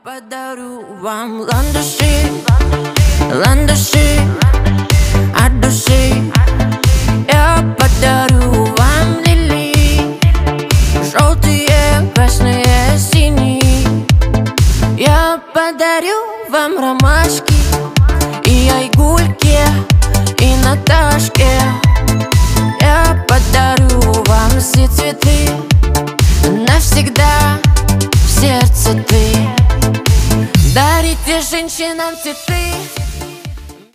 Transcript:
Подарю вам ландыши, ландыши от души. Я подарю вам лилии, желтые, красные, синие. Я подарю вам ромашки и айгульки, и Наташке. Я подарю вам все цветы, навсегда в сердце ты. Дарите женщинам цветы.